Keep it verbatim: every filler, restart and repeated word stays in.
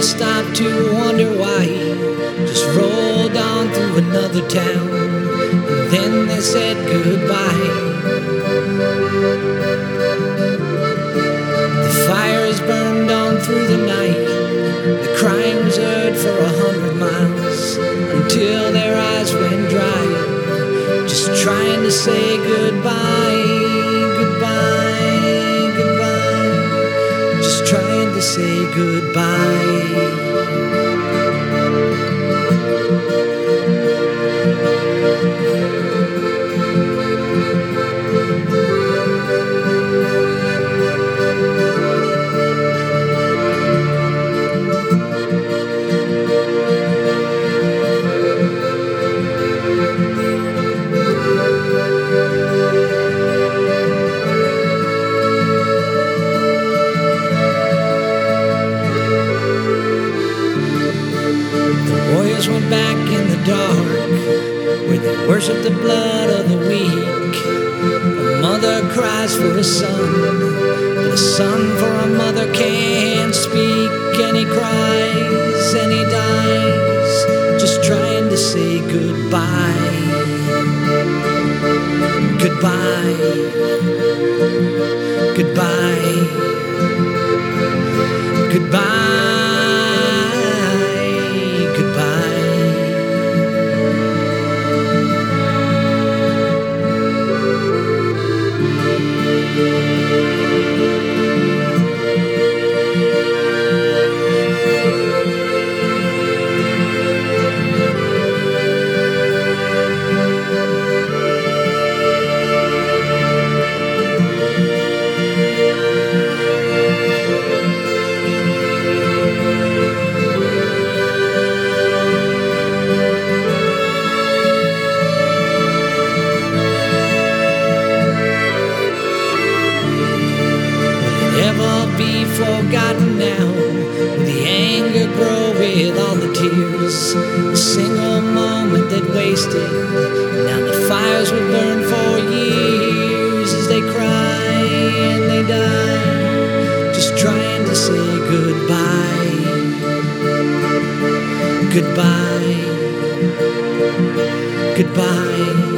stop to wonder why he just rolled on through another town. And then they said goodbye. The fires burned on through the night. The crying was heard for a hundred miles until their eyes went dry, just trying to say goodbye, goodbye, goodbye, just trying to say goodbye. Warriors went back in the dark, where they worship the blood of the weak. A mother cries for a son, but a son for a mother can't speak. And he cries and he dies, just trying to say goodbye. Goodbye, goodbye, goodbye. Never be forgotten now. Will the anger grow with all the tears? A single moment that wasted. Now the fires will burn for years as they cry and they die, just trying to say goodbye. Goodbye. Goodbye.